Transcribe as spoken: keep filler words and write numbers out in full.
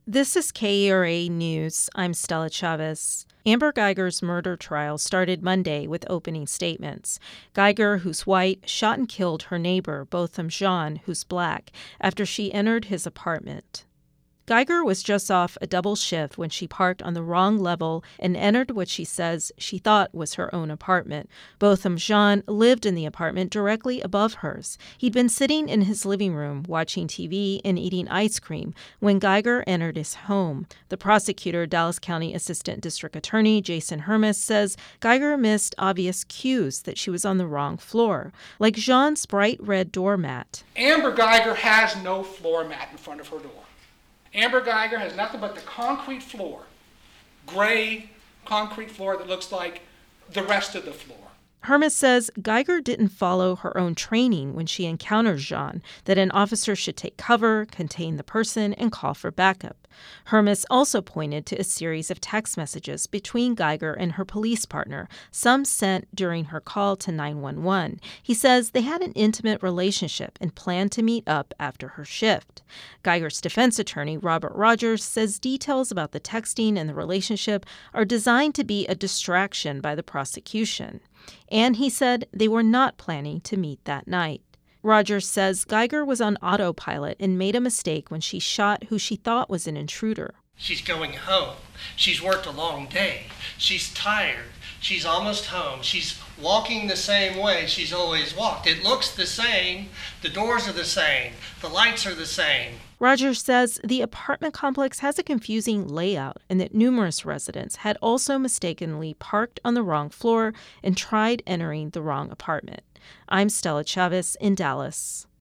This is K E R A News. I'm Stella Chavez. Amber Guyger's murder trial started Monday with opening statements. Guyger, who's white, shot and killed her neighbor, Botham Jean, who's black, after she entered his apartment. Guyger was just off a double shift when she parked on the wrong level and entered what she says she thought was her own apartment. Botham Jean lived in the apartment directly above hers. He'd been sitting in his living room watching T V and eating ice cream when Guyger entered his home. The prosecutor, Dallas County Assistant District Attorney Jason Hermes, says Guyger missed obvious cues that she was on the wrong floor, like Jean's bright red doormat. Amber Guyger has no floor mat in front of her door. Amber Guyger has nothing but the concrete floor, gray concrete floor that looks like the rest of the floor. Hermes says Guyger didn't follow her own training when she encountered Jean, that an officer should take cover, contain the person, and call for backup. Hermes also pointed to a series of text messages between Guyger and her police partner, some sent during her call to nine one one. He says they had an intimate relationship and planned to meet up after her shift. Guyger's defense attorney, Robert Rogers, says details about the texting and the relationship are designed to be a distraction by the prosecution. And he said they were not planning to meet that night. Rogers says Guyger was on autopilot and made a mistake when she shot who she thought was an intruder. She's going home. She's worked a long day. She's tired. She's almost home. She's walking the same way she's always walked. It looks the same. The doors are the same. The lights are the same. Rogers says the apartment complex has a confusing layout and that numerous residents had also mistakenly parked on the wrong floor and tried entering the wrong apartment. I'm Stella Chavez in Dallas.